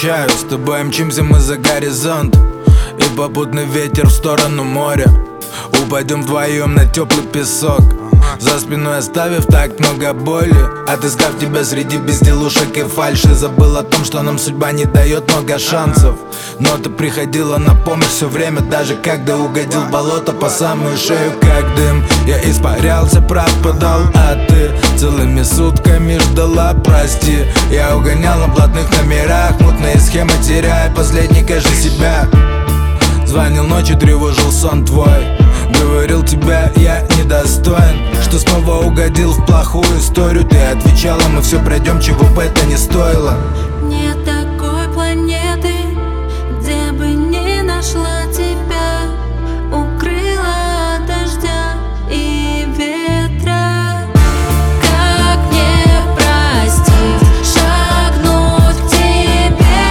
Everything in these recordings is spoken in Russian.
обещаю, с тобой мчимся мы за горизонт, и попутный ветер в сторону моря. Упадем вдвоем на теплый песок, за спиной оставив так много боли. Отыскав тебя среди безделушек и фальши, забыл о том, что нам судьба не дает много шансов. Но ты приходила на помощь все время, даже когда угодил в болото по самую шею, как дым. Я испарялся, пропадал, а ты целыми сутками ждала, прости. Я угонял на блатных номерах, мутные схемы теряя, последний, кажи себя. Звонил ночью, тревожил сон твой, говорил, тебя я недостоин, что снова угодил в плохую историю. Ты отвечала, мы все пройдем, чего бы это ни стоило. Нет такой планеты, где бы не нашла тебя, укрыла от дождя и ветра. Как мне простить, шагнуть к тебе,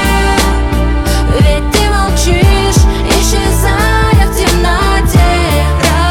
ведь ты молчишь, исчезая в темноте.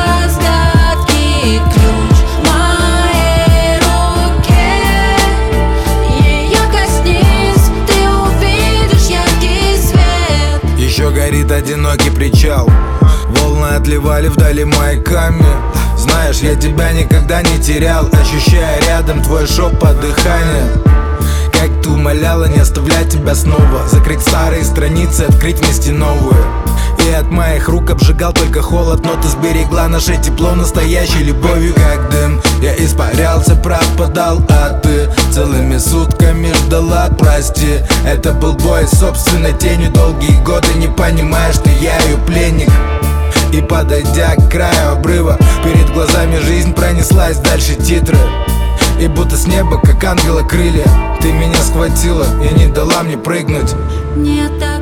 Разгадки ключ в моей руке, ее коснись, ты увидишь яркий свет. Еще горит одинокий причал, волны отливали вдали маяками. Знаешь, я тебя никогда не терял, ощущая рядом твой шепот дыхания. Как ты умоляла не оставлять тебя снова, закрыть старые страницы, открыть вместе новые. И от моих рук обжигал только холод, но ты сберегла наше тепло настоящей любовью, как дым. Я испарялся, пропадал, а ты целыми сутками ждала, прости. Это был бой с собственной тенью долгие годы, не понимаешь, что я ее пленник. И подойдя к краю обрыва, перед глазами жизнь пронеслась, дальше титры. И будто с неба, как ангела крылья, ты меня схватила и не дала мне прыгнуть. Нет